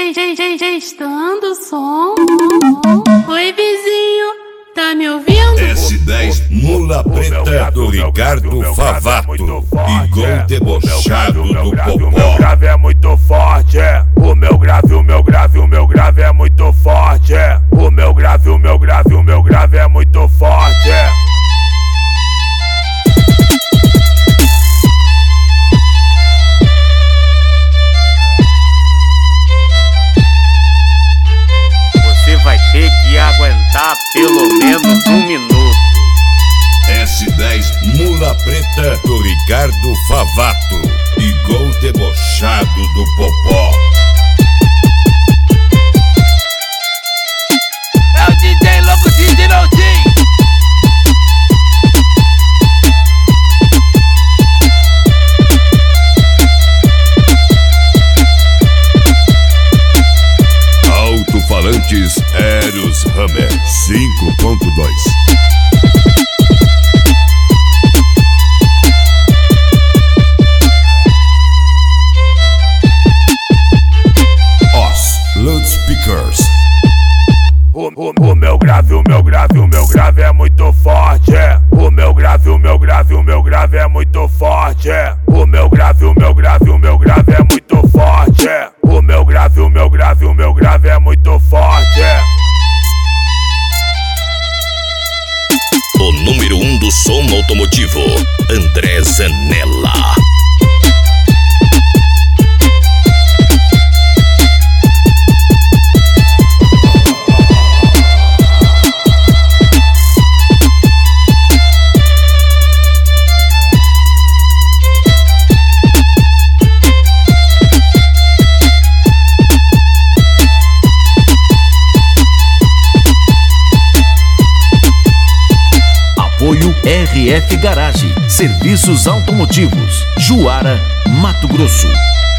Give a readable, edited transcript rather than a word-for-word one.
Testando o som. Oi, vizinho, tá me ouvindo? S10 Mula Preta do Ricardo Favato, igual debochado do Popó. O meu grave é muito forte, o meu grave é muito forte. O meu grave é muito forte. Você vai ter que aguentar pelo menos 1 minuto. S10 Mula Preta do Ricardo Favato, igual debochado do Popó. É o DJ louco de Dinaldinho. Alto-falantes Eros Hammer 5.2. Loudspeakers. O meu grave é muito forte. O meu grave é muito forte. O meu grave é muito forte. O meu grave é muito forte. O número 1 do som automotivo, André Zanella. Apoio RF Garage, Serviços Automotivos, Juara, Mato Grosso.